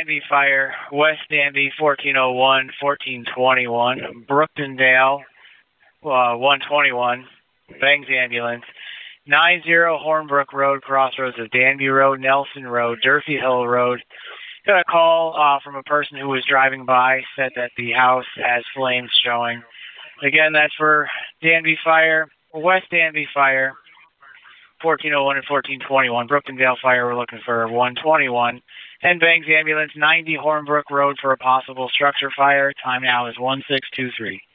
Danby Fire, West Danby 1401, 1421, Brooktondale 121, Bangs Ambulance, 90 Hornbrook Road, crossroads of Danby Road, Nelson Road, Durfee Hill Road. Got a call from a person who was driving by, said that the house has flames showing. Again, that's for Danby Fire, West Danby Fire, 1401 and 1421. Brooktondale Fire, we're looking for 121. And Bangs Ambulance, 90 Hornbrook Road for a possible structure fire. Time now is 1623.